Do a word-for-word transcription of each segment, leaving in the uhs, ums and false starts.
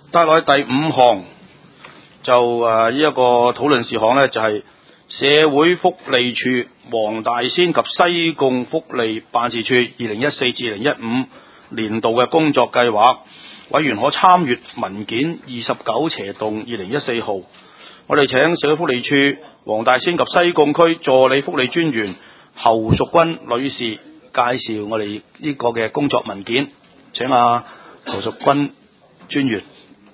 帶落去第五項就誒呢一個討論事項呢，就係、是、社會福利署黃大仙及西貢福利辦事處二零一四至二零一五年度嘅工作計劃。委員可參閱文件二十九斜洞二零一四號。我哋請社會福利署黃大仙及西貢區助理福利專員侯淑君女士介紹我哋呢個嘅工作文件。請啊侯淑君專員。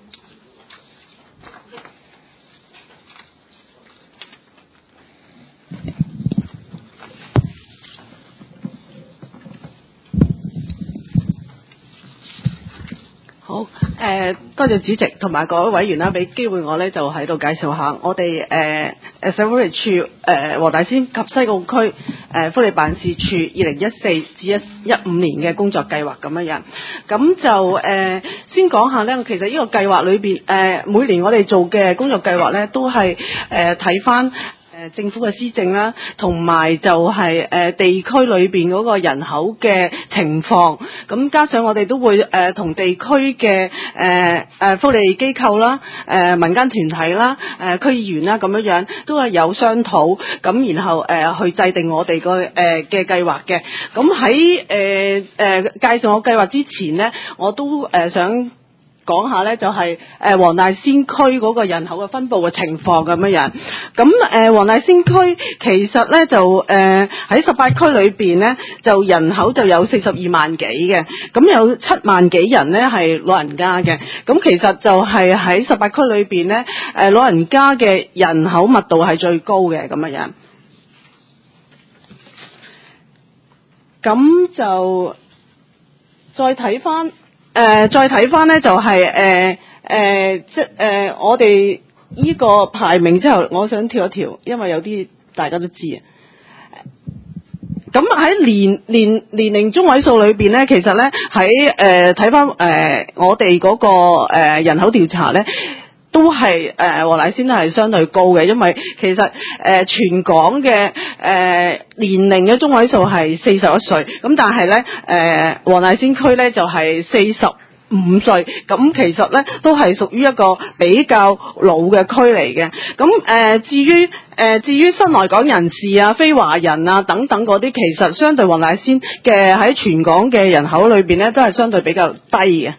好，誒、呃、多謝主席同埋各位委員啦，俾機會我咧就喺度介紹下我哋誒誒社會福利署誒黃大仙及西貢區誒、呃、福利辦事處二零一四至一一五年嘅工作計劃咁樣樣。咁就誒、呃、先講下咧，其實呢個計劃裏邊誒每年我哋做嘅工作計劃咧，都係誒睇翻誒政府嘅施政啦，同埋就係誒地區裏邊嗰個人口嘅情況，咁加上我哋都會誒同地區嘅誒誒福利機構啦、誒民間團體啦、誒區議員啦咁樣樣，都係有商討，咁然後誒去制定我哋個誒嘅計劃嘅。咁喺誒誒介紹我計劃之前呢，我都誒想講下咧，就係誒黃大仙區嗰個人口嘅分佈嘅情況咁樣樣。咁誒黃大仙區其實咧就誒喺十八區裏邊咧，就人口就有四十二萬幾嘅，咁有七萬幾人咧係老人家嘅。咁其實就係喺十八區裏邊咧，誒老人家嘅人口密度係最高嘅咁樣樣。咁就再睇翻。誒、呃，再睇翻咧，就係誒誒，即誒、呃，我哋呢個排名之後，我想跳一跳，因為有啲大家都知啊。咁喺年年年齡中位數裏邊咧，其實咧喺誒睇翻誒我哋嗰、那個誒、呃、人口調查咧，都係誒黃大仙都係相對高嘅，因為其實誒、呃、全港嘅誒、呃、年齡嘅中位數係四十一歲，咁但係咧誒黃大仙區咧就係四十五歲，咁其實咧都係屬於一個比較老嘅區嚟嘅。咁誒、呃、至於誒、呃、至於新來港人士啊、非華人啊等等嗰啲，其實相對黃大仙嘅喺全港嘅人口裏邊咧，都係相對比較低嘅。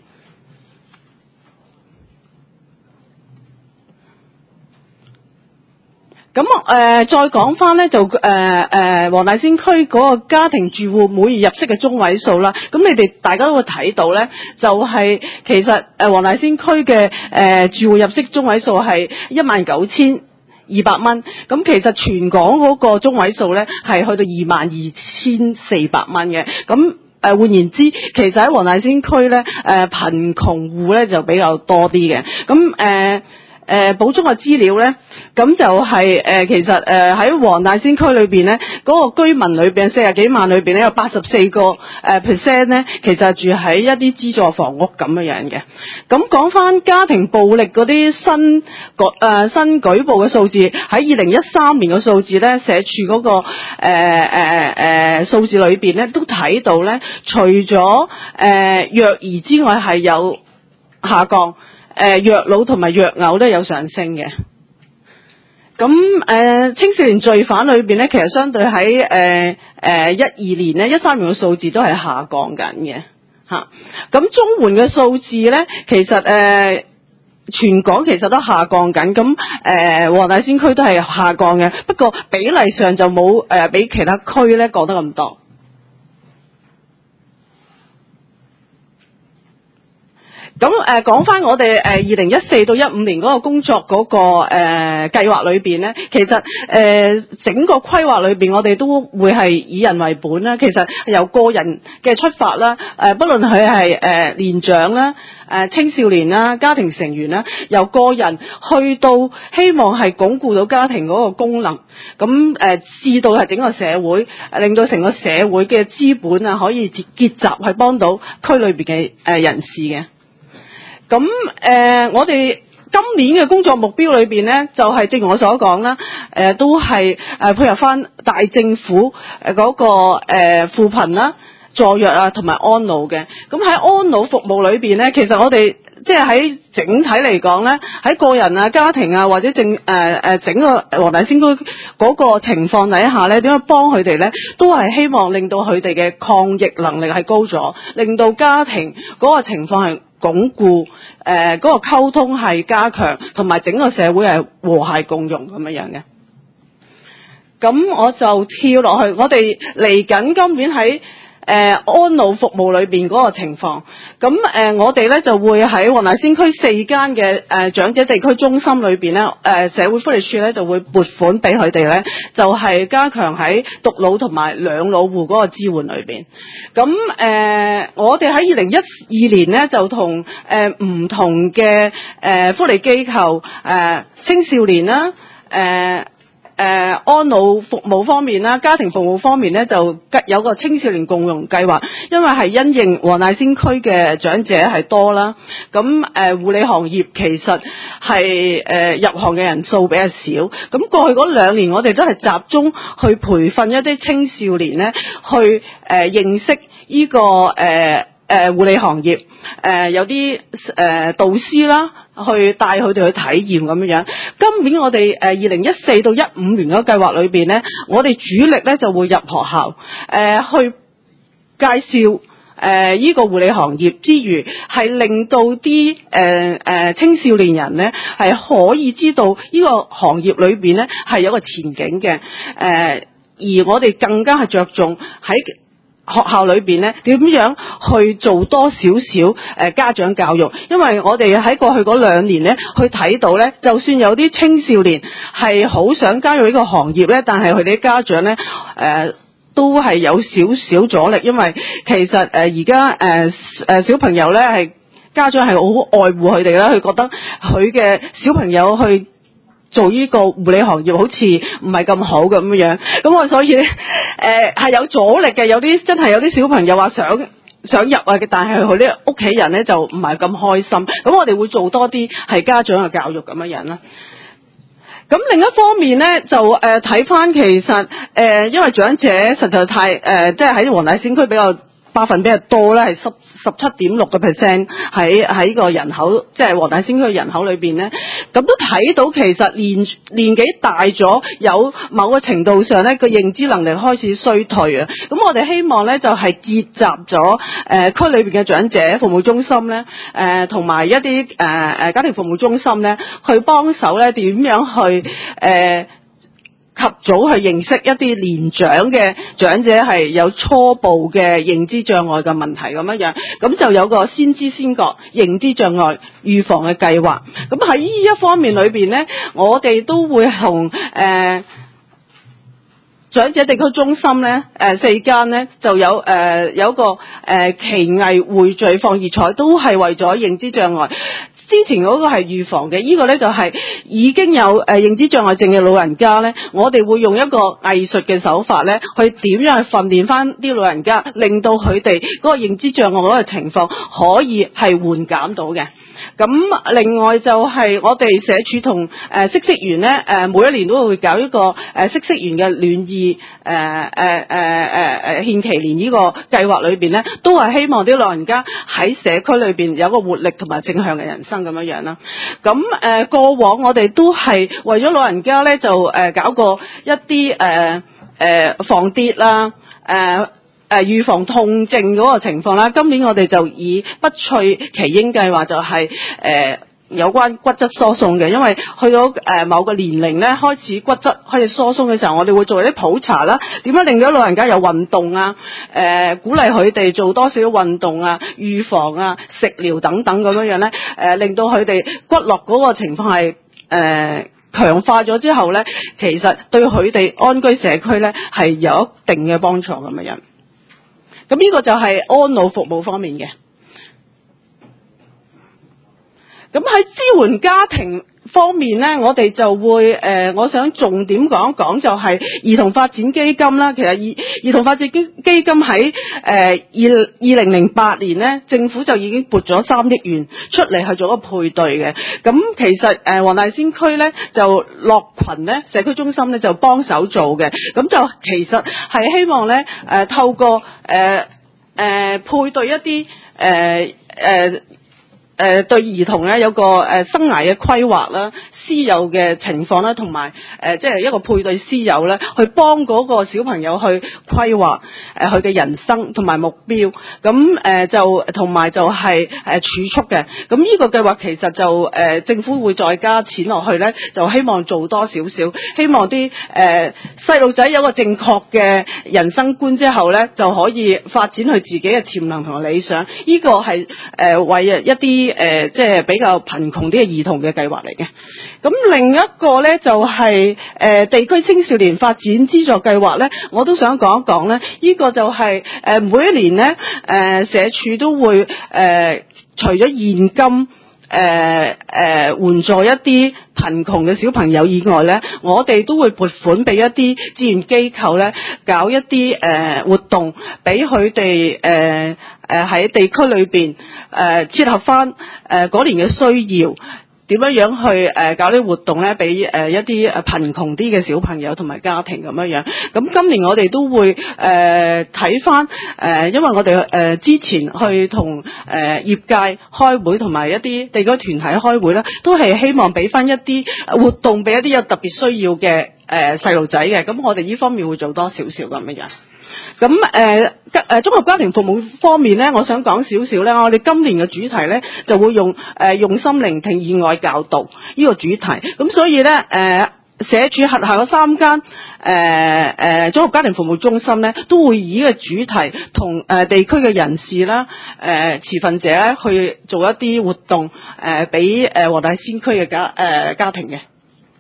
咁誒、呃、再講翻咧，就誒誒黃大仙區嗰個家庭住戶每月入息嘅中位數啦。咁你哋大家都會睇到咧，就係、是、其實誒黃大仙區嘅誒住戶入息中位數係一萬九千二百蚊。咁其實全港嗰個中位數咧係去到二萬二千四百蚊嘅。咁誒換言之，其實喺黃大仙區咧，誒貧窮戶咧就比較多啲嘅。咁誒。呃誒、呃、補充嘅資料咧，咁就係、是、誒、呃、其實誒喺黃大仙區裏邊咧，嗰、那個居民裏邊四十幾萬裏邊咧，有八十四個誒 percent 咧，其實住喺一啲資助房屋咁樣樣嘅。咁講翻家庭暴力嗰啲新舉、呃、新舉報嘅數字，喺二零一三年嘅數字咧，社署嗰、那個誒誒誒數字裏邊咧，都睇到咧，除咗誒、呃、虐兒之外，係有下降。誒虐老同埋虐偶都有上升嘅。咁誒、呃、青少年罪犯裏邊咧，其實相對喺誒誒一二年咧、一三年嘅數字都係下降緊嘅嚇。咁綜援嘅數字咧，其實誒、呃、全港其實都下降緊。咁誒黃大仙區都係下降嘅，不過比例上就冇誒、呃、比其他區咧降得咁多。咁誒講翻我哋誒二零一四到一五年嗰個工作嗰、那個誒、呃、計劃裏邊咧，其實誒、呃、整個規劃裏邊，我哋都會係以人為本啦。其實由個人嘅出發啦，誒、呃，不論佢係誒年長啦、誒、呃、青少年啦、家庭成員啦，由個人去到希望係鞏固到家庭嗰個功能，咁誒至到係整個社會，令到成個社會嘅資本啊可以結結集，去幫到區裏邊嘅誒人士嘅。咁誒、呃，我哋今年嘅工作目標裏邊咧，就係、是、正如我所講啦，誒、呃、都係誒配合翻大政府誒嗰個誒扶貧啦、助弱啊同埋安老嘅。咁喺安老服務裏邊咧，其實我哋即係喺整體嚟講咧，喺個人啊、家庭啊或者整誒誒整個黃大仙區嗰個情況底下咧，點樣幫佢哋咧，都係希望令到佢哋嘅抗疫能力係高咗，令到家庭嗰個情況係鞏固，誒、呃、嗰、嗰個溝通係加強，同埋整個社會係和諧共融咁樣樣嘅。咁我就跳落去，我哋嚟緊今年喺誒、呃、安老服務裏邊嗰個情況，咁誒、呃、我哋咧就會喺黃大仙區四間嘅誒長者地區中心裏邊咧，誒、呃、社會福利署咧就會撥款俾佢哋咧，就係、是、加強喺獨老同埋兩老戶嗰個支援裏邊。咁誒、呃、我哋喺二零一二年咧就同誒唔同嘅誒、呃、福利機構誒、呃、青少年啦誒。呃誒、呃、安老服務方面啦，家庭服務方面咧就有個青少年共融計劃，因為係因應黃大仙區嘅長者係多啦，咁誒、呃、護理行業其實係誒、呃、入行嘅人數比較少，咁過去嗰兩年我哋都係集中去培訓一啲青少年咧，去誒、呃、認識呢、這個誒誒護理行業，誒、呃、有啲誒、呃、導師啦。去帶佢哋去體驗咁樣樣。今年我哋誒二零一四到一五年嗰個計劃裏邊咧，我哋主力咧就會入學校，誒、呃、去介紹誒依個護理行業之餘，係令到啲誒誒青少年人咧係可以知道呢個行業裏邊咧係有個前景嘅，誒、呃、而我哋更加係着重喺學校裏邊咧點樣去做多少少誒家長教育，因為我哋喺過去嗰兩年咧去睇到咧，就算有啲青少年係好想加入呢個行業咧，但係佢哋啲家長咧誒、呃、都係有少少阻力，因為其實誒而家誒誒小朋友咧係家長係好愛護佢哋啦，佢覺得佢嘅小朋友去做呢個護理行業好似唔係咁好咁樣，咁我所以咧誒係有阻力嘅，有啲真係有啲小朋友話想想入啊，但係佢啲屋企人咧就唔係咁開心，咁我哋會做多啲係家長嘅教育咁樣樣啦。咁另一方面咧，就誒睇翻其實誒、呃，因為長者實在太誒、呃，即係喺黃大仙區比較百分比較多咧，係十十七點六個 percent 喺喺個人口，即係黃大仙區嘅人口裏邊咧，咁都睇到其實年年紀大咗，有某個程度上咧個認知能力開始衰退啊。咁我哋希望咧就係、是、結集咗誒、呃、區裏邊嘅長者服務中心咧，誒同埋一啲誒誒家庭服務中心咧，去幫手咧點樣去誒。呃及早去認識一啲年長嘅長者係有初步嘅認知障礙嘅問題咁樣樣，咁就有個先知先覺認知障礙預防嘅計劃。咁喺呢一方面裏邊咧，我哋都會同誒、呃、長者地區中心咧，誒、呃、四間咧就有誒、呃、有個誒、呃、奇藝匯聚放熱彩，都係為咗認知障礙。之前嗰個係預防嘅，呢、這個呢就係已經有誒、呃、認知障礙症嘅老人家呢，我哋會用一個藝術嘅手法呢，去點樣去訓練翻啲老人家，令到佢哋嗰個認知障礙嗰個情況可以係緩減到嘅。咁另外就係我哋社署同誒嗇色園咧，誒每一年都會搞一個誒嗇色園嘅暖意誒誒誒誒誒獻耆年呢個計劃裏邊咧，都係希望啲老人家喺社區裏邊有個活力同埋正向嘅人生咁樣樣啦。咁誒、呃、過往我哋都係為咗老人家咧，就誒、呃、搞過一啲誒誒防跌啦，誒、呃。誒預防痛症嗰個情況啦，今年我哋就以不脆耆英計劃就係、是、誒、呃、有關骨質疏鬆嘅，因為去到誒、呃、某個年齡咧，開始骨質開始疏鬆嘅時候，我哋會做一啲普查啦，點樣令到老人家有運動啊，誒、呃、鼓勵佢哋做多少運動啊，預防啊，食療等等咁樣樣咧，誒、呃、令到佢哋骨骼嗰個情況係誒。呃強化咗之後咧，其實對佢哋安居社區咧係有一定嘅幫助咁嘅樣。咁呢個就係安老服務方面嘅。咁喺支援家庭方面咧，我哋就會誒、呃，我想重點講一講就係兒童發展基金啦。其實兒兒童發展基基金喺誒二二零零八年咧，政府就已經撥咗三億元出嚟去做一個配對嘅。咁其實誒黃大仙區咧就樂群咧社區中心咧就幫手做嘅。咁就其實係希望咧誒、呃、透過誒誒、呃呃、配對一啲誒誒。呃呃誒對兒童咧有個誒生涯嘅規劃啦、師友嘅情況啦，同埋誒即係一個配對師友咧，去幫嗰個小朋友去規劃誒佢嘅人生同埋目標。咁誒就同埋就係誒儲蓄嘅。咁呢個計劃其實就誒、呃、政府會再加錢落去咧，就希望做多少少，希望啲誒細路仔有個正確嘅人生觀之後咧，就可以發展佢自己嘅潛能同理想。呢、這個係誒、呃、為一啲誒、呃、即係比較貧窮啲嘅兒童嘅計劃嚟嘅。咁另一個咧就係、是、誒、呃、地區青少年發展資助計劃咧，我都想講一講咧。呢、這個就係、是、誒、呃、每一年咧誒、呃、社署都會誒、呃、除咗現金誒誒援助一啲貧窮嘅小朋友以外咧，我哋都會撥款俾一啲志願機構咧，搞一啲誒、呃、活動俾佢哋誒誒喺地區裏邊誒切合翻誒嗰年嘅需要。點樣樣去誒、呃、搞啲活動咧，俾誒、呃、一啲誒貧窮啲嘅小朋友同埋家庭咁樣樣。咁今年我哋都會誒睇翻誒，因為我哋誒、呃、之前去同誒、呃、業界開會，同埋一啲地區團體開會咧，都係希望俾翻一啲活動俾一啲有特別需要嘅誒細路仔嘅。咁我哋呢方面會做多少少咁樣樣。咁誒誒綜合家庭服務方面咧，我想講少少咧。我哋今年嘅主題咧就會用誒、呃、用心聆聽以愛教導呢個主題。咁所以咧誒、呃、社署轄下嘅三間誒誒綜合家庭服務中心咧，都會以呢個主題同誒、呃、地區嘅人士啦、誒、呃、持份者咧去做一啲活動誒，俾誒黃大仙區嘅家誒、呃、家庭嘅。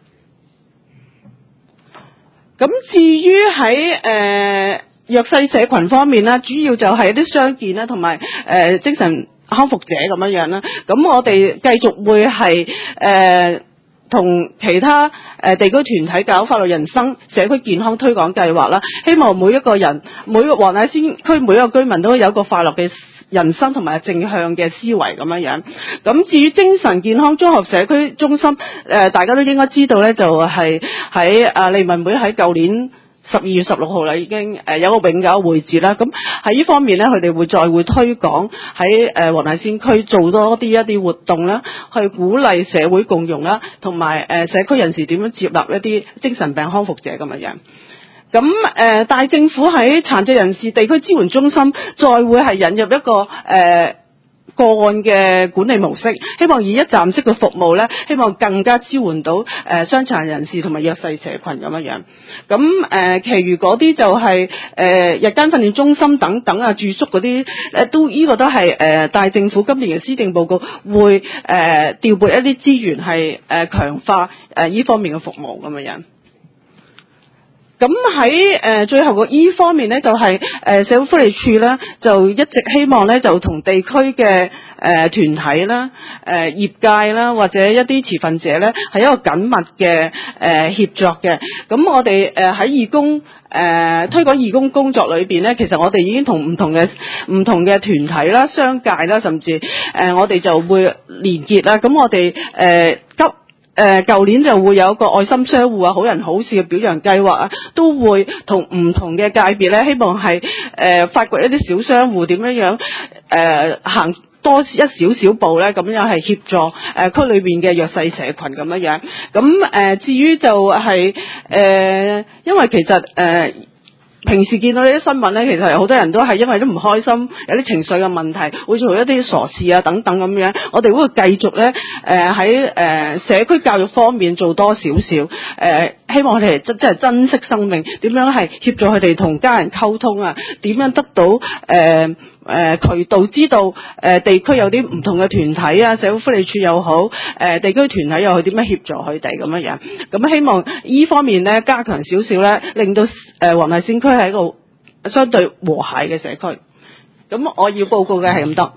咁至於喺誒、呃弱勢社群方面啦，主要就係一啲傷健啦，同埋誒精神康復者咁樣樣啦。咁我哋繼續會係誒同其他誒、呃、地區團體搞法律人生社區健康推廣計劃啦。希望每一個人，每個黃大仙區每一個居民都有一個快樂嘅人生同埋正向嘅思維咁樣樣。咁至於精神健康綜合社區中心，誒、呃、大家都應該知道咧，就係喺啊利民會喺舊年十二月十六號啦，已經誒有個永久會址啦。咁喺呢方面咧，佢哋會再會推廣喺誒黃大仙區做多啲一啲活動啦，去鼓勵社會共融啦，同埋誒社區人士點樣接納一啲精神病康復者咁樣樣。咁誒大政府喺殘疾人士地區支援中心再會係引入一個誒、呃個案嘅管理模式，希望以一站式嘅服務咧，希望更加支援到誒傷殘人士同埋弱勢社群咁樣樣。咁誒、呃，其餘嗰啲就係、是、誒、呃、日間訓練中心等等啊，住宿嗰啲誒都呢、這個都係誒、呃、大政府今年嘅施政報告會誒、呃、調撥一啲資源係誒強化誒呢、呃、方面嘅服務咁樣樣。咁喺誒最後個醫方面咧，就係、是、誒、呃、社會福利署咧，就一直希望咧，就同地區嘅誒團體啦、誒、呃、業界啦，或者一啲持份者咧，係一個緊密嘅誒、呃、協作嘅。咁我哋誒喺義工誒、呃、推廣義工工作裏邊咧，其實我哋已經同唔同嘅唔同嘅團體啦、商界啦，甚至誒、呃、我哋就會連結啦。咁我哋誒、呃、急。誒舊、呃、年就會有一個愛心商戶啊、好人好事嘅表揚計劃啊，都會同唔同嘅界別咧，希望係誒、呃、發掘一啲小商戶點樣樣誒、呃、行多一少少步咧，咁樣係協助誒、呃、區裏邊嘅弱勢社群咁樣樣。咁誒、呃、至於就係、是、誒、呃，因為其實誒。呃平時見到呢啲新聞咧，其實好多人都係因為都唔開心，有啲情緒嘅問題，會做一啲傻事啊等等咁樣。我哋會繼續咧，誒喺誒社區教育方面做多少少，誒、呃、希望佢哋真真係珍惜生命，點樣係協助佢哋同家人溝通啊，點樣得到誒。呃誒、呃、渠道知道誒、呃、地區有啲唔同嘅團體啊，社會福利署又好，誒、呃、地區團體又好，點樣協助佢哋咁樣樣。咁希望依方面咧加強少少咧，令到誒黃大仙區係一個相對和諧嘅社區。咁我要報告嘅係咁多。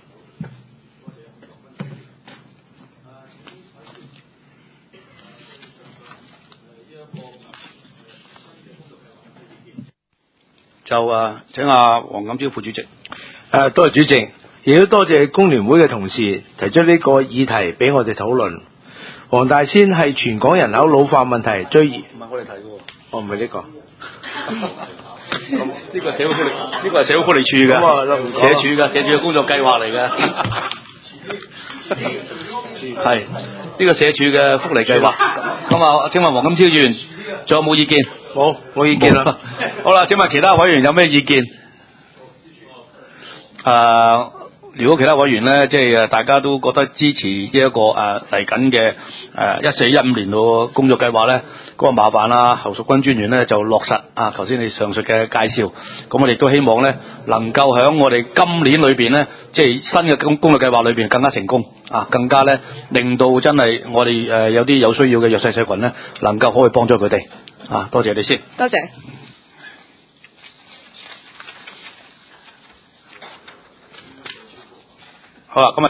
就啊請阿黃錦超副主席。 誒、啊，多謝主席，亦都多謝工聯會嘅同事提出呢個議題俾我哋討論。黃大仙係全港人口老化問題最嚴，唔係我哋睇嘅喎，哦唔係呢個， 咁呢個社會福利，呢個係社會福利署嘅，社署嘅社署嘅工作計劃嚟嘅。 係呢、這個社署嘅福利計劃。咁啊，請問黃金超議員仲有冇意見？ 冇冇意見啦。 好啦，請問其他委員有咩意見？誒、呃，如果其他委員咧，即係誒大家都覺得支持呢、這、一個誒嚟緊嘅誒一四一五年度工作計劃咧，嗰、那個麻煩啦，侯淑君專員咧就落實啊，頭先你上述嘅介紹，咁我哋都希望咧能夠喺我哋今年裏邊咧，即係新嘅工工作計劃裏邊更加成功啊，更加咧令到真係我哋誒、呃、有啲有需要嘅弱勢社群咧，能夠可以幫助佢哋啊，多謝你先。 多謝。 好啦，今日。